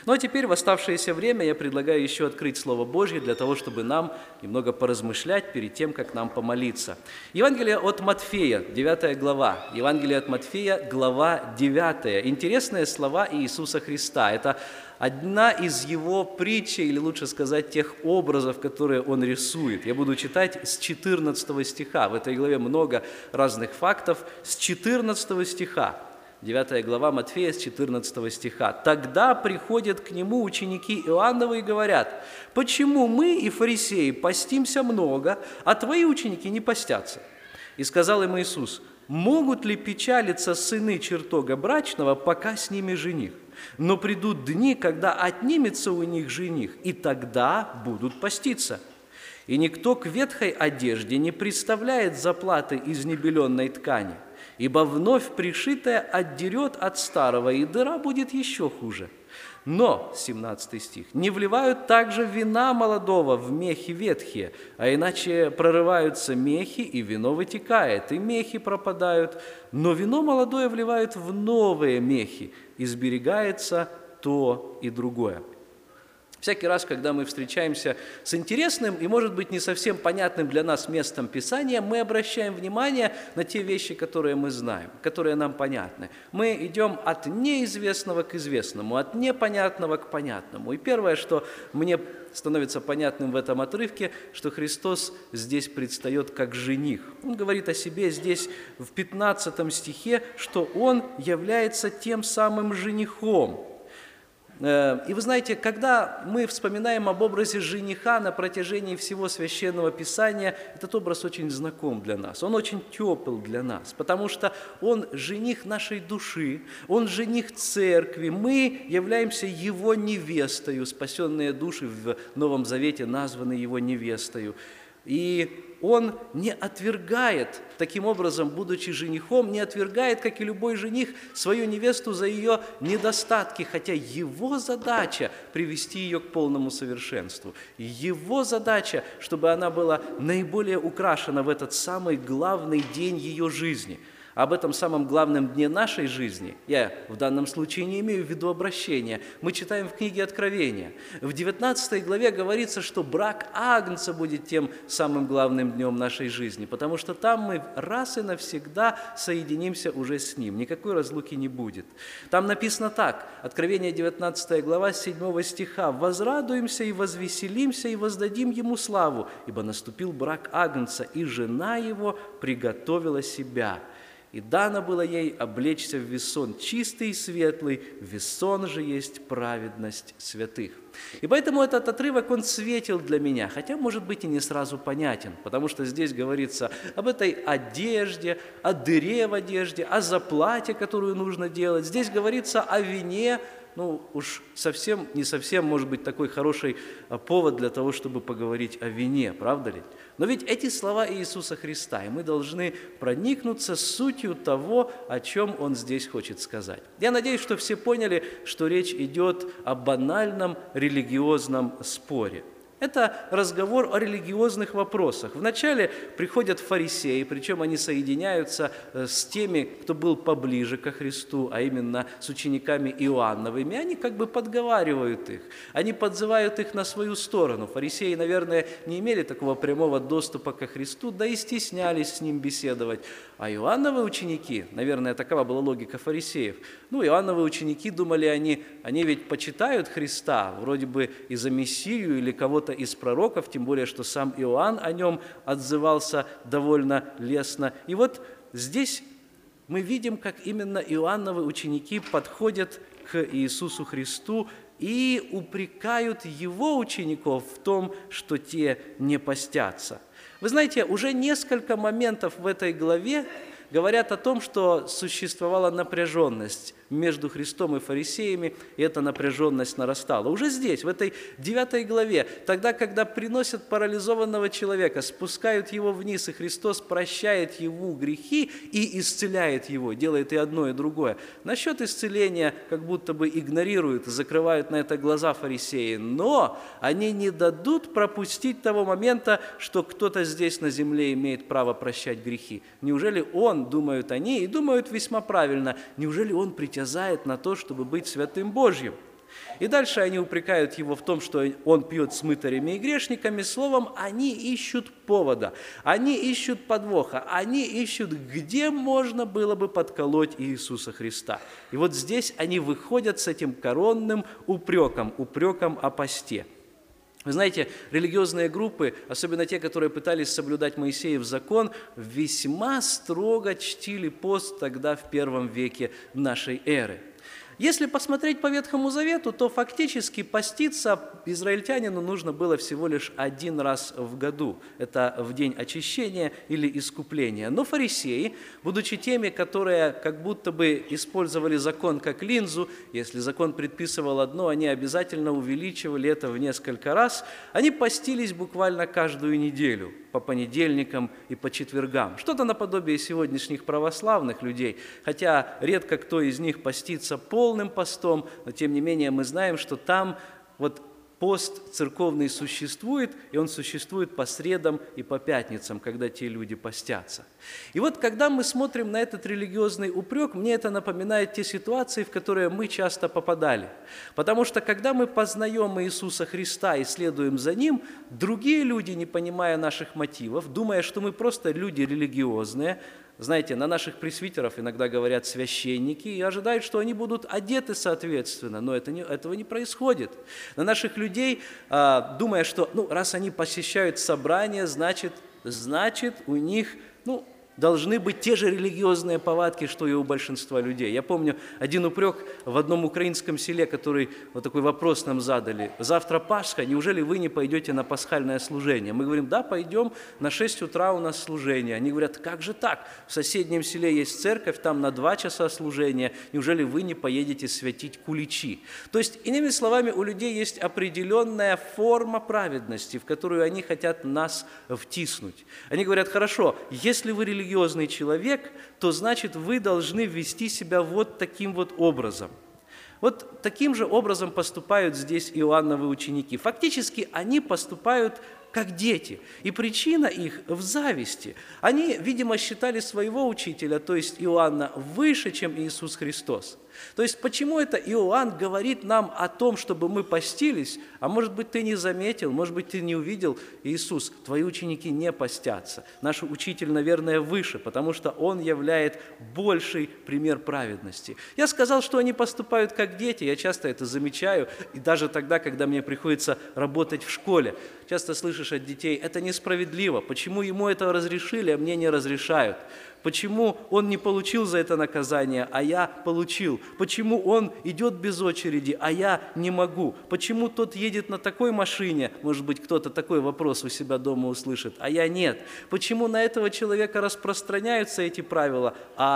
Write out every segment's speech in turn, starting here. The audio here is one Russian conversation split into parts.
Ну а теперь в оставшееся время я предлагаю еще открыть Слово Божье для того, чтобы нам немного поразмышлять перед тем, как нам помолиться. Евангелие от Матфея, 9 глава. Евангелие от Матфея, глава 9. Интересные слова Иисуса Христа. Это одна из Его притч, или лучше сказать, тех образов, которые Он рисует. Я буду читать с 14 стиха. В этой главе много разных фактов. С 14 стиха. 9 глава Матфея, с 14 стиха. «Тогда приходят к Нему ученики Иоанновы и говорят: почему мы и фарисеи постимся много, а твои ученики не постятся? И сказал им Иисус: могут ли печалиться сыны чертога брачного, пока с ними жених? Но придут дни, когда отнимется у них жених, и тогда будут поститься. И никто к ветхой одежде не представляет заплаты из небеленной ткани, ибо вновь пришитая отдерет от старого, и дыра будет еще хуже. Но, 17 стих, не вливают также вина молодого в мехи ветхие, а иначе прорываются мехи, и вино вытекает, и мехи пропадают. Но вино молодое вливают в новые мехи, и сберегается то и другое». Всякий раз, когда мы встречаемся с интересным и, может быть, не совсем понятным для нас местом Писания, мы обращаем внимание на те вещи, которые мы знаем, которые нам понятны. Мы идем от неизвестного к известному, от непонятного к понятному. И первое, что мне становится понятным в этом отрывке, что Христос здесь предстает как жених. Он говорит о себе здесь в 15 стихе, что Он является тем самым женихом. И вы знаете, когда мы вспоминаем об образе жениха на протяжении всего Священного Писания, этот образ очень знаком для нас, он очень тепл для нас, потому что он жених нашей души, он жених церкви, мы являемся его невестою, спасенные души в Новом Завете названы его невестою. И он не отвергает, таким образом, будучи женихом, не отвергает, как и любой жених, свою невесту за ее недостатки, хотя его задача – привести ее к полному совершенству. Его задача, чтобы она была наиболее украшена в этот самый главный день ее жизни. Об этом самом главном дне нашей жизни, я в данном случае не имею в виду обращения, мы читаем в книге Откровения. В 19 главе говорится, что брак Агнца будет тем самым главным днем нашей жизни, потому что там мы раз и навсегда соединимся уже с Ним, никакой разлуки не будет. Там написано так, Откровение 19 глава, 7 стиха: «Возрадуемся и возвеселимся и воздадим Ему славу, ибо наступил брак Агнца, и жена Его приготовила себя». И дано было ей облечься в весон чистый и светлый, весон же есть праведность святых. И поэтому этот отрывок, он светил для меня, хотя, может быть, и не сразу понятен, потому что здесь говорится об этой одежде, о дыре в одежде, о заплате, которую нужно делать. Здесь говорится о вине. Ну, уж совсем, не совсем, может быть, такой хороший повод для того, чтобы поговорить о вине, правда ли? Но ведь эти слова Иисуса Христа, и мы должны проникнуться сутью того, о чем Он здесь хочет сказать. Я надеюсь, что все поняли, что речь идет о банальном религиозном споре. Это разговор о религиозных вопросах. Вначале приходят фарисеи, причем они соединяются с теми, кто был поближе ко Христу, а именно с учениками Иоанновыми. Они как бы подговаривают их, они подзывают их на свою сторону. Фарисеи, наверное, не имели такого прямого доступа ко Христу, да и стеснялись с Ним беседовать. А Иоанновы ученики, наверное, такова была логика фарисеев, Иоанновы ученики, думали они ведь почитают Христа, вроде бы и за Мессию или кого-то из пророков, тем более, что сам Иоанн о нем отзывался довольно лестно. И вот здесь мы видим, как именно Иоанновы ученики подходят к Иисусу Христу и упрекают Его учеников в том, что те не постятся. Вы знаете, уже несколько моментов в этой главе говорят о том, что существовала напряженность между Христом и фарисеями, и эта напряженность нарастала. Уже здесь, в этой 9 главе, тогда, когда приносят парализованного человека, спускают его вниз, и Христос прощает ему грехи и исцеляет его, делает и одно, и другое. Насчет исцеления как будто бы игнорируют, закрывают на это глаза фарисеи, но они не дадут пропустить того момента, что кто-то здесь на земле имеет право прощать грехи. Неужели Он, думают они, и думают весьма правильно, неужели Он притязает на то, чтобы быть святым Божьим? И дальше они упрекают его в том, что он пьет с мытарями и грешниками. Словом, они ищут повода, они ищут подвоха, они ищут, где можно было бы подколоть Иисуса Христа. И вот здесь они выходят с этим коронным упреком о посте. Вы знаете, религиозные группы, особенно те, которые пытались соблюдать Моисеев закон, весьма строго чтили пост тогда в первом веке нашей эры. Если посмотреть по Ветхому Завету, то фактически поститься израильтянину нужно было всего лишь один раз в году. Это в день очищения или искупления. Но фарисеи, будучи теми, которые как будто бы использовали закон как линзу, если закон предписывал одно, они обязательно увеличивали это в несколько раз, они постились буквально каждую неделю, по понедельникам и по четвергам. Что-то наподобие сегодняшних православных людей, хотя редко кто из них постится полным постом, но тем не менее мы знаем, что там вот пост церковный существует, и он существует по средам и по пятницам, когда те люди постятся. И вот когда мы смотрим на этот религиозный упрек, мне это напоминает те ситуации, в которые мы часто попадали. Потому что когда мы познаем Иисуса Христа и следуем за Ним, другие люди, не понимая наших мотивов, думая, что мы просто люди религиозные, знаете, на наших пресвитеров иногда говорят священники и ожидают, что они будут одеты соответственно, но этого не происходит. На наших людей, думая, что раз они посещают собрания, значит у них должны быть те же религиозные повадки, что и у большинства людей. Я помню один упрек в одном украинском селе, который вот такой вопрос нам задали. Завтра Пасха, неужели вы не пойдете на пасхальное служение? Мы говорим, да, пойдем, на 6 утра у нас служение. Они говорят, как же так? В соседнем селе есть церковь, там на 2 часа служения. Неужели вы не поедете святить куличи? То есть, иными словами, у людей есть определенная форма праведности, в которую они хотят нас втиснуть. Они говорят, хорошо, если вы религиозный человек, то значит вы должны вести себя вот таким вот образом. Вот таким же образом поступают здесь Иоанновы ученики. Фактически они поступают как дети, и причина их в зависти. Они, видимо, считали своего учителя, то есть Иоанна, выше, чем Иисус Христос. То есть почему это Иоанн говорит нам о том, чтобы мы постились, а может быть, ты не заметил, может быть, ты не увидел, Иисус, твои ученики не постятся. Наш учитель, наверное, выше, потому что он являет больший пример праведности. Я сказал, что они поступают как дети, я часто это замечаю, и даже тогда, когда мне приходится работать в школе. Часто слышишь от детей, это несправедливо, почему ему это разрешили, а мне не разрешают? Почему он не получил за это наказание, а я получил? Почему он идет без очереди, а я не могу? Почему тот едет на такой машине? Может быть, кто-то такой вопрос у себя дома услышит, а я нет. Почему на этого человека распространяются эти правила,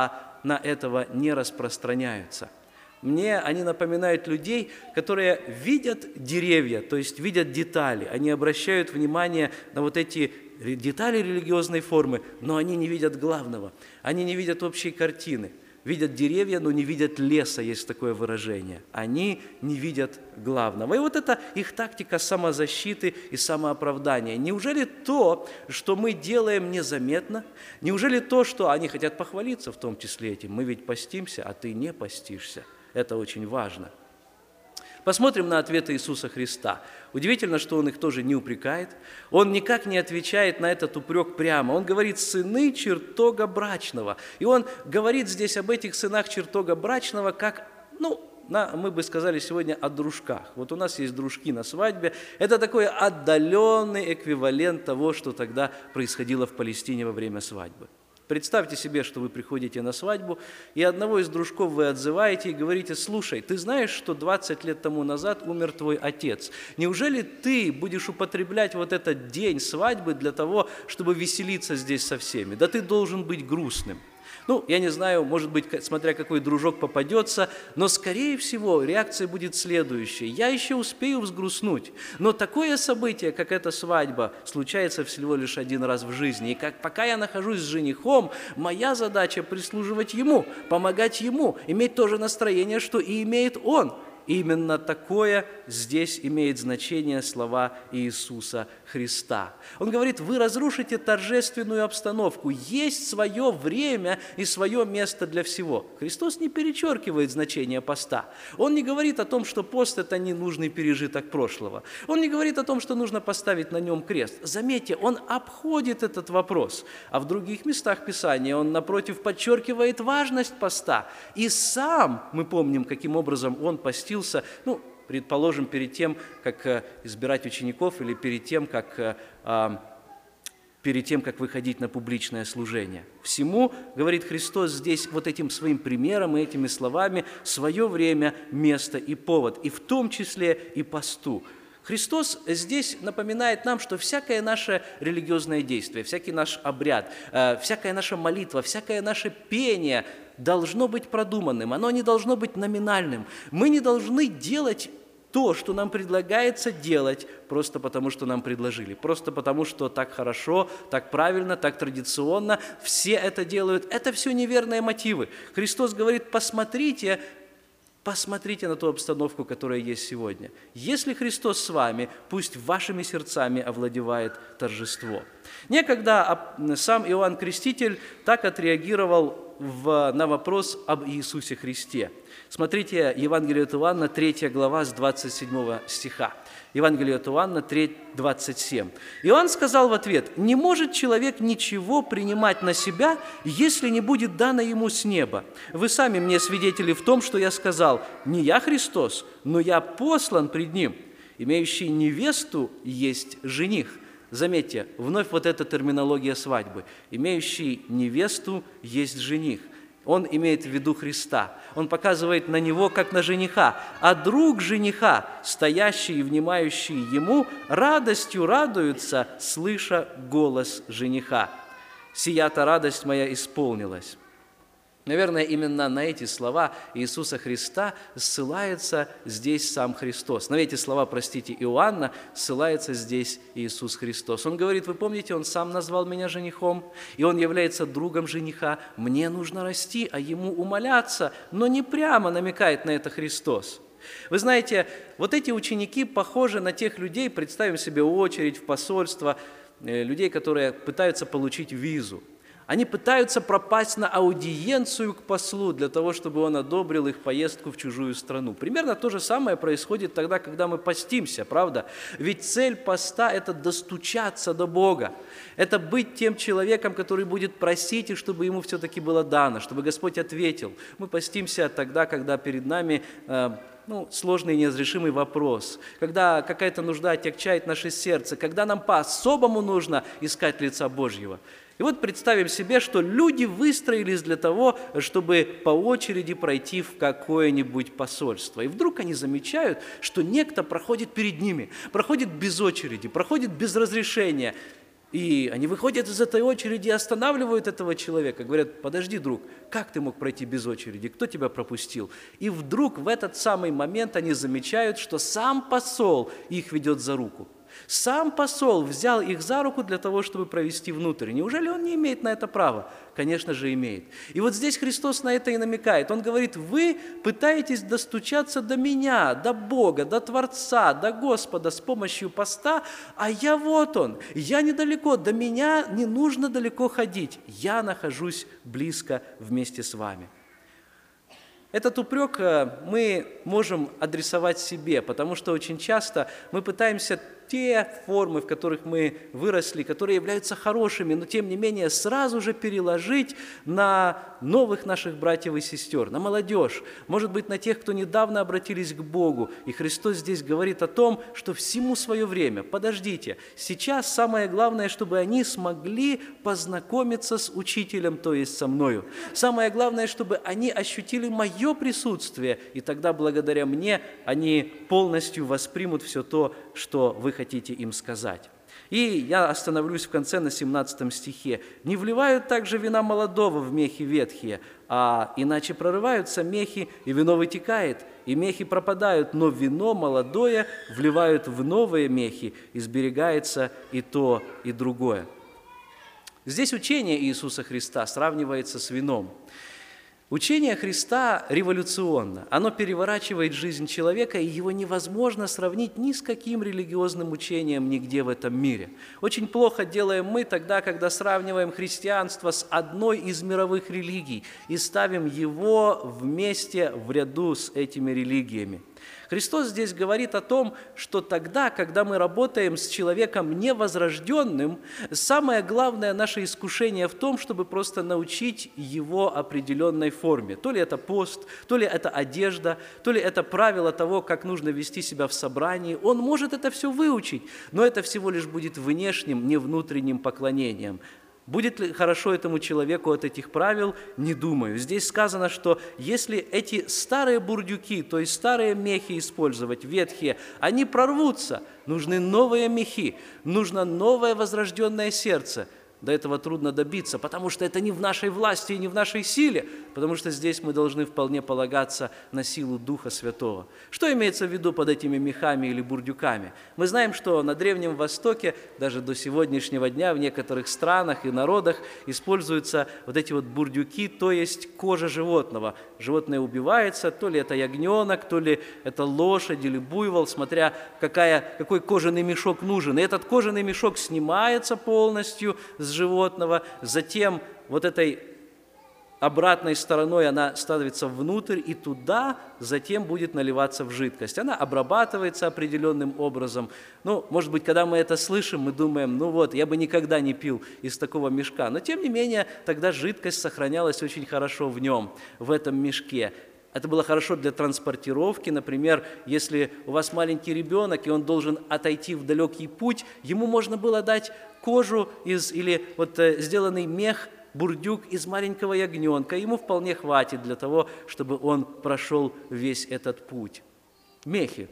а на этого не распространяются? Мне они напоминают людей, которые видят деревья, то есть видят детали. Они обращают внимание на вот эти детали религиозной формы, но они не видят главного. Они не видят общей картины. Видят деревья, но не видят леса, есть такое выражение. Они не видят главного. И вот это их тактика самозащиты и самооправдания. Неужели то, что мы делаем незаметно, неужели то, что они хотят похвалиться в том числе этим, мы ведь постимся, а ты не постишься. Это очень важно. Посмотрим на ответы Иисуса Христа. Удивительно, что Он их тоже не упрекает. Он никак не отвечает на этот упрек прямо. Он говорит «сыны чертога брачного». И Он говорит здесь об этих сынах чертога брачного как, мы бы сказали сегодня о дружках. Вот у нас есть дружки на свадьбе. Это такой отдаленный эквивалент того, что тогда происходило в Палестине во время свадьбы. Представьте себе, что вы приходите на свадьбу, и одного из дружков вы отзываете и говорите: «Слушай, ты знаешь, что 20 лет тому назад умер твой отец? Неужели ты будешь употреблять вот этот день свадьбы для того, чтобы веселиться здесь со всеми? Да ты должен быть грустным». Я не знаю, может быть, смотря какой дружок попадется, но, скорее всего, реакция будет следующей. Я еще успею взгрустнуть, но такое событие, как эта свадьба, случается всего лишь один раз в жизни. И пока я нахожусь с женихом, моя задача прислуживать ему, помогать ему, иметь то же настроение, что и имеет он. Именно такое здесь имеет значение слова Иисуса Христа. Он говорит, вы разрушите торжественную обстановку. Есть свое время и свое место для всего. Христос не перечеркивает значение поста. Он не говорит о том, что пост – это ненужный пережиток прошлого. Он не говорит о том, что нужно поставить на нем крест. Заметьте, он обходит этот вопрос. А в других местах Писания он, напротив, подчеркивает важность поста. И сам, мы помним, каким образом он постился, предположим, перед тем, как избирать учеников или перед тем, как выходить на публичное служение. Всему, говорит Христос здесь вот этим своим примером и этими словами, свое время, место и повод, и в том числе и посту. Христос здесь напоминает нам, что всякое наше религиозное действие, всякий наш обряд, всякая наша молитва, всякое наше пение должно быть продуманным, оно не должно быть номинальным. Мы не должны делать то, что нам предлагается делать, просто потому, что нам предложили, просто потому, что так хорошо, так правильно, так традиционно, все это делают. Это все неверные мотивы. Христос говорит, посмотрите на ту обстановку, которая есть сегодня. Если Христос с вами, пусть вашими сердцами овладевает торжество. Некогда сам Иоанн Креститель так отреагировал на вопрос об Иисусе Христе. Смотрите, Евангелие от Иоанна, 3 глава, с 27 стиха. Евангелие от Иоанна 3, 27. Иоанн сказал в ответ, «Не может человек ничего принимать на себя, если не будет дано ему с неба. Вы сами мне свидетели в том, что я сказал, не я Христос, но я послан пред ним. Имеющий невесту есть жених». Заметьте, вновь вот эта терминология свадьбы. Имеющий невесту есть жених. Он имеет в виду Христа. Он показывает на него, как на жениха. А друг жениха, стоящий и внимающий ему, радостью радуется, слыша голос жениха. «Сия-то радость моя исполнилась». Наверное, именно на эти слова Иисуса Христа ссылается здесь сам Христос. На эти слова, Иоанна, ссылается здесь Иисус Христос. Он говорит, вы помните, Он сам назвал меня женихом, и Он является другом жениха. Мне нужно расти, а Ему умоляться, но не прямо намекает на это Христос. Вы знаете, вот эти ученики похожи на тех людей, представим себе очередь в посольство, людей, которые пытаются получить визу. Они пытаются пропасть на аудиенцию к послу для того, чтобы он одобрил их поездку в чужую страну. Примерно то же самое происходит тогда, когда мы постимся, правда? Ведь цель поста – это достучаться до Бога. Это быть тем человеком, который будет просить, и чтобы ему все-таки было дано, чтобы Господь ответил. Мы постимся тогда, когда перед нами сложный и неразрешимый вопрос, когда какая-то нужда отягчает наше сердце, когда нам по-особому нужно искать лица Божьего. И вот представим себе, что люди выстроились для того, чтобы по очереди пройти в какое-нибудь посольство. И вдруг они замечают, что некто проходит перед ними, проходит без очереди, проходит без разрешения. И они выходят из этой очереди и останавливают этого человека. Говорят, подожди, друг, как ты мог пройти без очереди? Кто тебя пропустил? И вдруг в этот самый момент они замечают, что сам посол их ведет за руку. Сам посол взял их за руку для того, чтобы провести внутрь. Неужели он не имеет на это права? Конечно же, имеет. И вот здесь Христос на это и намекает. Он говорит, вы пытаетесь достучаться до меня, до Бога, до Творца, до Господа с помощью поста, а я вот Он, я недалеко, до меня не нужно далеко ходить, я нахожусь близко вместе с вами. Этот упрек мы можем адресовать себе, потому что очень часто мы пытаемся те формы, в которых мы выросли, которые являются хорошими, но тем не менее сразу же переложить на новых наших братьев и сестер, на молодежь, может быть, на тех, кто недавно обратились к Богу. И Христос здесь говорит о том, что всему свое время. Подождите, сейчас самое главное, чтобы они смогли познакомиться с Учителем, то есть со мною. Самое главное, чтобы они ощутили мое присутствие, и тогда благодаря мне они полностью воспримут все то, что вы хотите им сказать. И я остановлюсь в конце на 17 стихе. «Не вливают также вина молодого в мехи ветхие, а иначе прорываются мехи, и вино вытекает, и мехи пропадают, но вино молодое вливают в новые мехи, и сберегается и то, и другое». Здесь учение Иисуса Христа сравнивается с вином. Учение Христа революционно. Оно переворачивает жизнь человека, и его невозможно сравнить ни с каким религиозным учением нигде в этом мире. Очень плохо делаем мы тогда, когда сравниваем христианство с одной из мировых религий и ставим его вместе в ряду с этими религиями. Христос здесь говорит о том, что тогда, когда мы работаем с человеком невозрожденным, самое главное наше искушение в том, чтобы просто научить его определенной форме. То ли это пост, то ли это одежда, то ли это правило того, как нужно вести себя в собрании. Он может это все выучить, но это всего лишь будет внешним, не внутренним поклонением. Будет ли хорошо этому человеку от этих правил? Не думаю. Здесь сказано, что если эти старые бурдюки, то есть старые мехи использовать, ветхие, они прорвутся, нужны новые мехи, нужно новое возрожденное сердце. До этого трудно добиться, потому что это не в нашей власти и не в нашей силе, потому что здесь мы должны вполне полагаться на силу Духа Святого. Что имеется в виду под этими мехами или бурдюками? Мы знаем, что на Древнем Востоке, даже до сегодняшнего дня, в некоторых странах и народах используются вот эти вот бурдюки, то есть кожа животного. Животное убивается, то ли это ягненок, то ли это лошадь или буйвол, смотря какой кожаный мешок нужен. И этот кожаный мешок снимается полностью с животного, затем вот этой обратной стороной она ставится внутрь, и туда затем будет наливаться в жидкость. Она обрабатывается определенным образом. Может быть, когда мы это слышим, мы думаем, я бы никогда не пил из такого мешка. Но, тем не менее, тогда жидкость сохранялась очень хорошо в нем, в этом мешке. Это было хорошо для транспортировки. Например, если у вас маленький ребенок, и он должен отойти в далекий путь, ему можно было дать кожу или сделанный мех, бурдюк из маленького ягненка. Ему вполне хватит для того, чтобы он прошел весь этот путь. Мехи.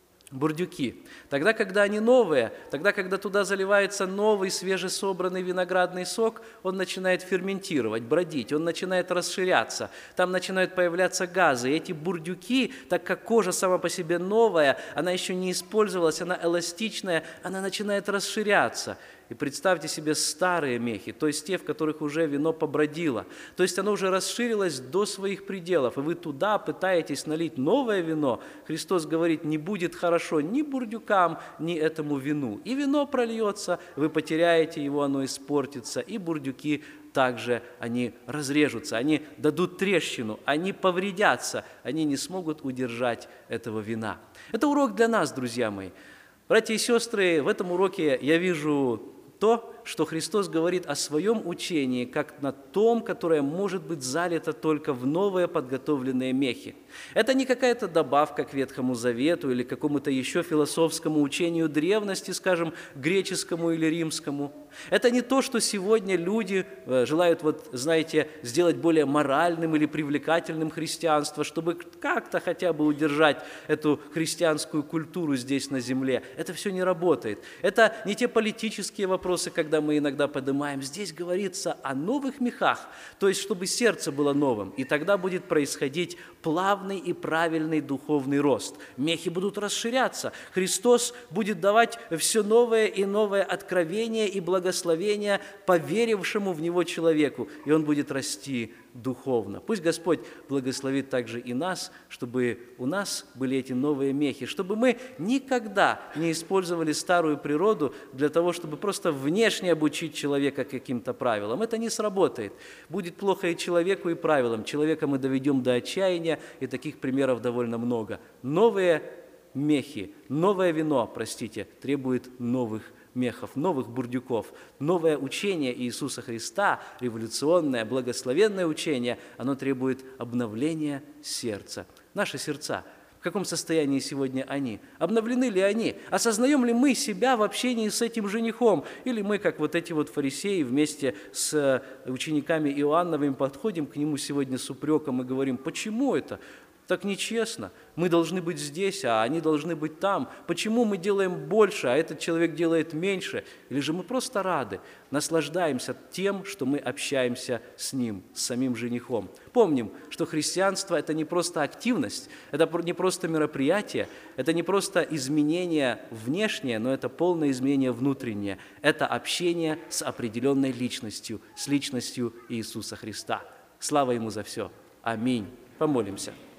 Бурдюки. Тогда, когда они новые, тогда, когда туда заливается новый свежесобранный виноградный сок, он начинает ферментировать, бродить, он начинает расширяться, там начинают появляться газы. И эти бурдюки, так как кожа сама по себе новая, она еще не использовалась, она эластичная, она начинает расширяться. И представьте себе старые мехи, то есть те, в которых уже вино побродило. То есть оно уже расширилось до своих пределов, и вы туда пытаетесь налить новое вино. Христос говорит, не будет хорошо ни бурдюкам, ни этому вину. И вино прольется, вы потеряете его, оно испортится, и бурдюки также они разрежутся, они дадут трещину, они повредятся, они не смогут удержать этого вина. Это урок для нас, друзья мои. Братья и сестры, в этом уроке я вижу то, что Христос говорит о своем учении, как на том, которое может быть залито только в новые подготовленные мехи. Это не какая-то добавка к Ветхому Завету или какому-то еще философскому учению древности, скажем, греческому или римскому. Это не то, что сегодня люди желают, сделать более моральным или привлекательным христианство, чтобы как-то хотя бы удержать эту христианскую культуру здесь на земле. Это все не работает. Это не те политические вопросы, когда мы иногда поднимаем. Здесь говорится о новых мехах, то есть чтобы сердце было новым, и тогда будет происходить плавный и правильный духовный рост. Мехи будут расширяться. Христос будет давать все новое и новое откровение и благословение поверившему в Него человеку, и он будет расти духовно. Пусть Господь благословит также и нас, чтобы у нас были эти новые мехи, чтобы мы никогда не использовали старую природу для того, чтобы просто внешне обучить человека каким-то правилам. Это не сработает. Будет плохо и человеку, и правилам. Человека мы доведем до отчаяния, и таких примеров довольно много. Новые мехи, новое вино, требует новых мехов, новых бурдюков. Новое учение Иисуса Христа, революционное, благословенное учение, оно требует обновления сердца. Наши сердца, в каком состоянии сегодня они? Обновлены ли они? Осознаем ли мы себя в общении с этим женихом? Или мы, как эти фарисеи, вместе с учениками Иоанновыми подходим к нему сегодня с упреком и говорим, почему это? Так нечестно. Мы должны быть здесь, а они должны быть там. Почему мы делаем больше, а этот человек делает меньше? Или же мы просто рады, наслаждаемся тем, что мы общаемся с ним, с самим женихом. Помним, что христианство – это не просто активность, это не просто мероприятие, это не просто изменение внешнее, но это полное изменение внутреннее. Это общение с определенной личностью, с личностью Иисуса Христа. Слава Ему за все. Аминь. Помолимся.